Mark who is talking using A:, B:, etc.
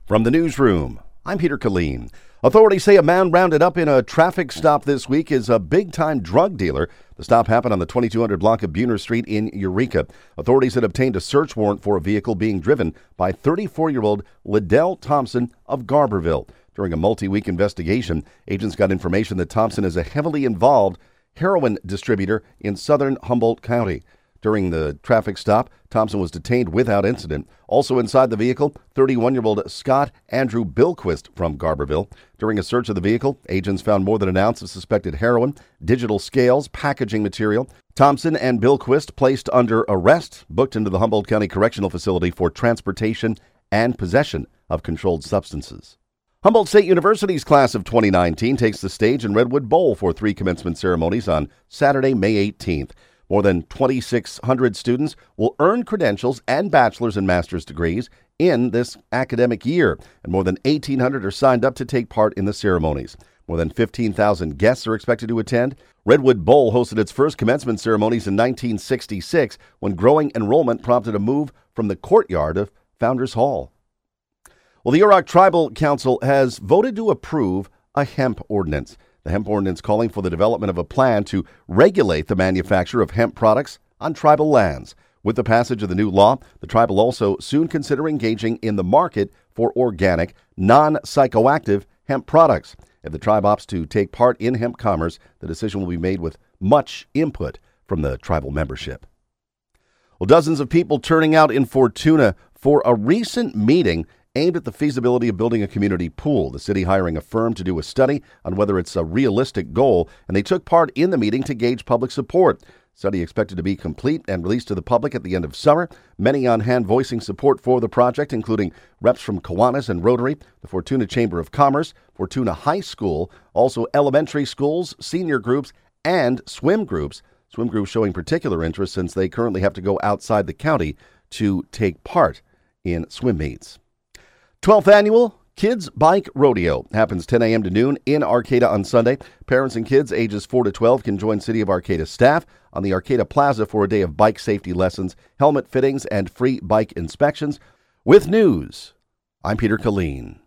A: From the newsroom, I'm Peter Killeen. Authorities say a man rounded up in a traffic stop this week is a big-time drug dealer. The stop happened on the 2200 block of Buhner Street in Eureka. Authorities had obtained a search warrant for a vehicle being driven by 34-year-old Liddell Thompson of Garberville. During a multi-week investigation, agents got information that Thompson is a heavily involved heroin distributor in southern Humboldt County. During the traffic stop, Thompson was detained without incident. Also inside the vehicle, 31-year-old Scott Andrew Bilquist from Garberville. During a search of the vehicle, agents found more than an ounce of suspected heroin, digital scales, packaging material. Thompson and Bilquist placed under arrest, booked into the Humboldt County Correctional Facility for transportation and possession of controlled substances. Humboldt State University's class of 2019 takes the stage in Redwood Bowl for 3 commencement ceremonies on Saturday, May 18th. More than 2,600 students will earn credentials and bachelor's and master's degrees in this academic year, and more than 1,800 are signed up to take part in the ceremonies. More than 15,000 guests are expected to attend. Redwood Bowl hosted its first commencement ceremonies in 1966 when growing enrollment prompted a move from the courtyard of Founders Hall. Well, the Yurok Tribal Council has voted to approve a hemp ordinance. The hemp ordinance calling for the development of a plan to regulate the manufacture of hemp products on tribal lands. With the passage of the new law, the tribe will also soon consider engaging in the market for organic, non-psychoactive hemp products. If the tribe opts to take part in hemp commerce, the decision will be made with much input from the tribal membership. Well, dozens of people turning out in Fortuna for a recent meeting aimed at the feasibility of building a community pool. The city hiring a firm to do a study on whether it's a realistic goal, and they took part in the meeting to gauge public support. Study expected to be complete and released to the public at the end of summer. Many on hand voicing support for the project, including reps from Kiwanis and Rotary, the Fortuna Chamber of Commerce, Fortuna High School, also elementary schools, senior groups, and swim groups. Swim groups showing particular interest since they currently have to go outside the county to take part in swim meets. 12th Annual Kids Bike Rodeo happens 10 a.m. to noon in Arcata on Sunday. Parents and kids ages 4 to 12 can join City of Arcata staff on the Arcata Plaza for a day of bike safety lessons, helmet fittings, and free bike inspections. With news, I'm Peter Killeen.